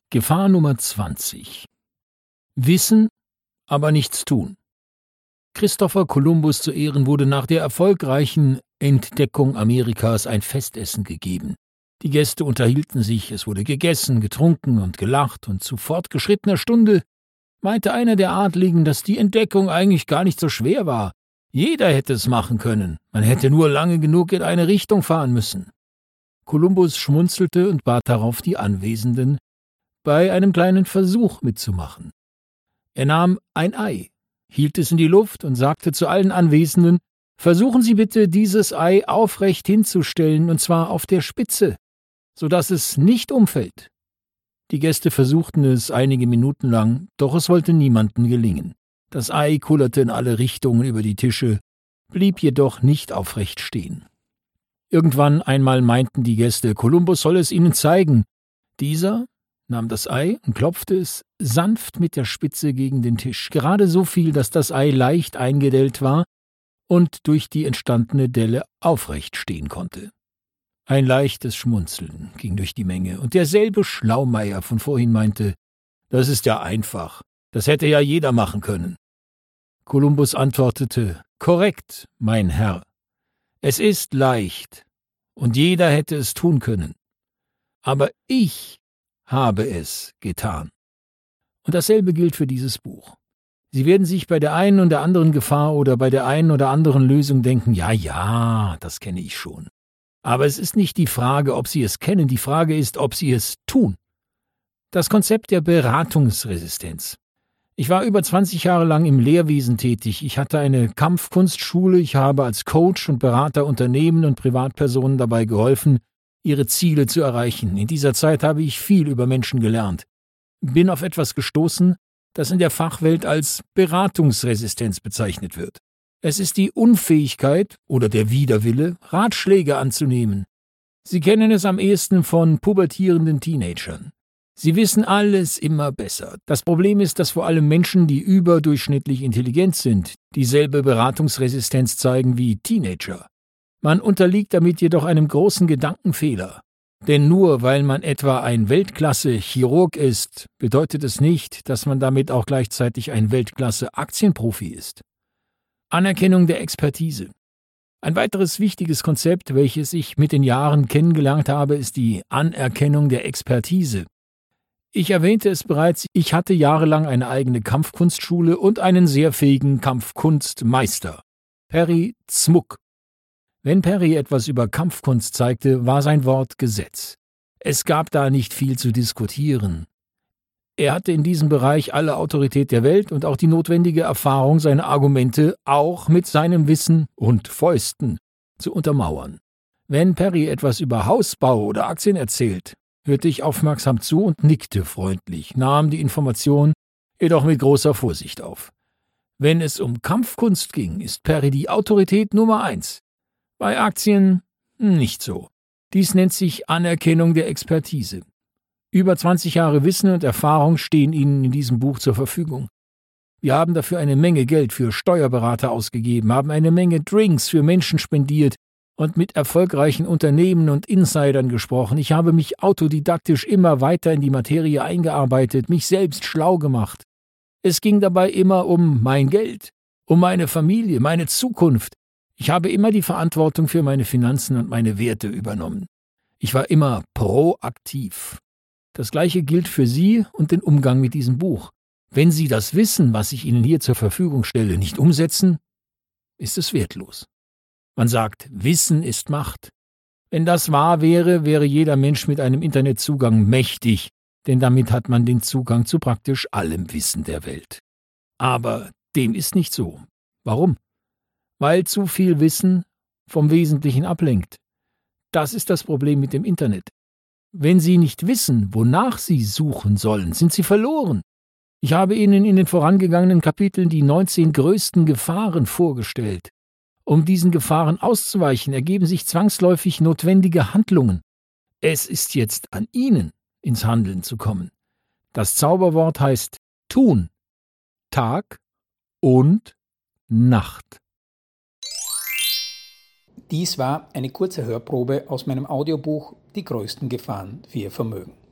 Gefahr Nummer 20. Wissen, aber nichts tun. Christopher Columbus zu Ehren wurde nach der erfolgreichen Entdeckung Amerikas ein Festessen gegeben. Die Gäste unterhielten sich, es wurde gegessen, getrunken und gelacht, und zu fortgeschrittener Stunde meinte einer der Adligen, dass die Entdeckung eigentlich gar nicht so schwer war. Jeder hätte es machen können, man hätte nur lange genug in eine Richtung fahren müssen. Kolumbus schmunzelte und bat darauf die Anwesenden, bei einem kleinen Versuch mitzumachen. Er nahm ein Ei, hielt es in die Luft und sagte zu allen Anwesenden: »Versuchen Sie bitte, dieses Ei aufrecht hinzustellen, und zwar auf der Spitze, sodass es nicht umfällt.« Die Gäste versuchten es einige Minuten lang, doch es wollte niemandem gelingen. Das Ei kullerte in alle Richtungen über die Tische, blieb jedoch nicht aufrecht stehen. Irgendwann einmal meinten die Gäste, Kolumbus solle es ihnen zeigen. Dieser nahm das Ei und klopfte es sanft mit der Spitze gegen den Tisch, gerade so viel, dass das Ei leicht eingedellt war und durch die entstandene Delle aufrecht stehen konnte. Ein leichtes Schmunzeln ging durch die Menge, und derselbe Schlaumeier von vorhin meinte, »Das ist ja einfach, das hätte ja jeder machen können.« Kolumbus antwortete, »Korrekt, mein Herr. Es ist leicht, und jeder hätte es tun können. Aber ich habe es getan.« Und dasselbe gilt für dieses Buch. Sie werden sich bei der einen oder anderen Gefahr oder bei der einen oder anderen Lösung denken, ja, das kenne ich schon. Aber es ist nicht die Frage, ob Sie es kennen, die Frage ist, ob Sie es tun. Das Konzept der Beratungsresistenz. Ich war über 20 Jahre lang im Lehrwesen tätig. Ich hatte eine Kampfkunstschule. Ich habe als Coach und Berater Unternehmen und Privatpersonen dabei geholfen, ihre Ziele zu erreichen. In dieser Zeit habe ich viel über Menschen gelernt. Bin auf etwas gestoßen, das in der Fachwelt als Beratungsresistenz bezeichnet wird. Es ist die Unfähigkeit oder der Widerwille, Ratschläge anzunehmen. Sie kennen es am ehesten von pubertierenden Teenagern. Sie wissen alles immer besser. Das Problem ist, dass vor allem Menschen, die überdurchschnittlich intelligent sind, dieselbe Beratungsresistenz zeigen wie Teenager. Man unterliegt damit jedoch einem großen Gedankenfehler. Denn nur weil man etwa ein Weltklasse-Chirurg ist, bedeutet es nicht, dass man damit auch gleichzeitig ein Weltklasse-Aktienprofi ist. Anerkennung der Expertise. Ein weiteres wichtiges Konzept, welches ich mit den Jahren kennengelernt habe, ist die Anerkennung der Expertise. Ich erwähnte es bereits, ich hatte jahrelang eine eigene Kampfkunstschule und einen sehr fähigen Kampfkunstmeister, Perry Zmuck. Wenn Perry etwas über Kampfkunst zeigte, war sein Wort Gesetz. Es gab da nicht viel zu diskutieren. Er hatte in diesem Bereich alle Autorität der Welt und auch die notwendige Erfahrung, seine Argumente auch mit seinem Wissen und Fäusten zu untermauern. Wenn Perry etwas über Hausbau oder Aktien erzählt, hörte ich aufmerksam zu und nickte freundlich, nahm die Information jedoch mit großer Vorsicht auf. Wenn es um Kampfkunst ging, ist Perry die Autorität Nummer 1. Bei Aktien nicht so. Dies nennt sich Anerkennung der Expertise. Über 20 Jahre Wissen und Erfahrung stehen Ihnen in diesem Buch zur Verfügung. Wir haben dafür eine Menge Geld für Steuerberater ausgegeben, haben eine Menge Drinks für Menschen spendiert und mit erfolgreichen Unternehmen und Insidern gesprochen. Ich habe mich autodidaktisch immer weiter in die Materie eingearbeitet, mich selbst schlau gemacht. Es ging dabei immer um mein Geld, um meine Familie, meine Zukunft. Ich habe immer die Verantwortung für meine Finanzen und meine Werte übernommen. Ich war immer proaktiv. Das Gleiche gilt für Sie und den Umgang mit diesem Buch. Wenn Sie das Wissen, was ich Ihnen hier zur Verfügung stelle, nicht umsetzen, ist es wertlos. Man sagt, Wissen ist Macht. Wenn das wahr wäre, wäre jeder Mensch mit einem Internetzugang mächtig, denn damit hat man den Zugang zu praktisch allem Wissen der Welt. Aber dem ist nicht so. Warum? Weil zu viel Wissen vom Wesentlichen ablenkt. Das ist das Problem mit dem Internet. Wenn Sie nicht wissen, wonach Sie suchen sollen, sind Sie verloren. Ich habe Ihnen in den vorangegangenen Kapiteln die 19 größten Gefahren vorgestellt. Um diesen Gefahren auszuweichen, ergeben sich zwangsläufig notwendige Handlungen. Es ist jetzt an Ihnen, ins Handeln zu kommen. Das Zauberwort heißt tun, Tag und Nacht. Dies war eine kurze Hörprobe aus meinem Audiobuch »Die größten Gefahren für Ihr Vermögen«.